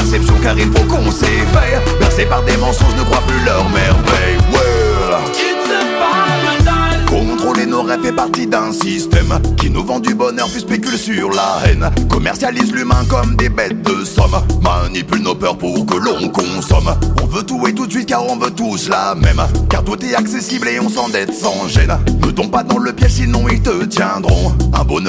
déception car il faut qu'on s'éveille. Bercés par des mensonges, ne croient plus leur merveille. It's a paradise. Contrôler nos rêves fait partie d'un système qui nous vend du bonheur puis spécule sur la haine. Commercialise l'humain comme des bêtes de somme. Manipule nos peurs pour que l'on consomme. On veut tout et tout de suite car on veut tous la même. Car tout est accessible et on s'endette sans gêne. Ne tombe pas dans le piège sinon ils te tiendront. Un bonheur